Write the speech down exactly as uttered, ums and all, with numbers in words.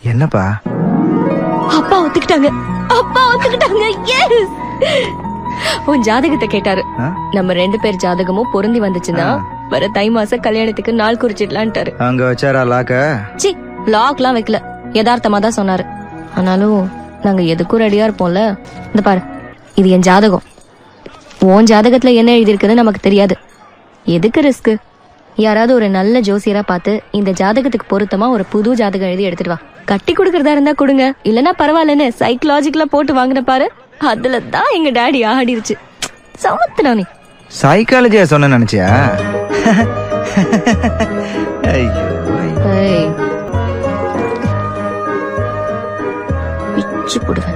என்னப்பா? அப்பா ஒத்துக்கிட்டாங்க. அப்பா ஒத்துக்கிட்டாங்க. எஸ். உன் ஜாதகத்தை கேட்டாரு. நம்ம ரெண்டு பேர் ஜாதகமும் பொருந்தி வந்துச்சுன்னா வர தை மாசம் கல்யாணத்துக்கு நாள் குறிச்சிடலான்ட்டாரு. அங்க வச்சாரா லாக்க? சி, லாக்லாம் வைக்கல, யதார்த்தமா தான் சொன்னாரு. ஆனாலும் நாங்க எதுக்கும் ரெடியா இருப்போம்ல. இந்த பாரு, இது என் ஜாதகம். உன் ஜாதகத்துல என்ன எழுதி இருக்குன்னு நமக்கு தெரியாது. எதுக்கு ரிஸ்க்? யாராவது ஒரு நல்ல ஜோசியரா பார்த்து இந்த ஜாதகத்துக்கு பொருத்தமா ஒரு புது ஜாதகம் எழுதி எடுத்துட்டு வா. கட்டி கொடுக்கறதா இருந்தா கொடுங்க, இல்லன்னா பரவாயில்லன்னு சைக்கலாஜிக்கலா போட்டு வாங்கின பாரு. அதுல தான் எங்க டாடி ஆடிருச்சு. சமத்துனா நீ சைக்காலஜியா சொன்ன நினைச்சியா? பிச்சு போடுவேன்.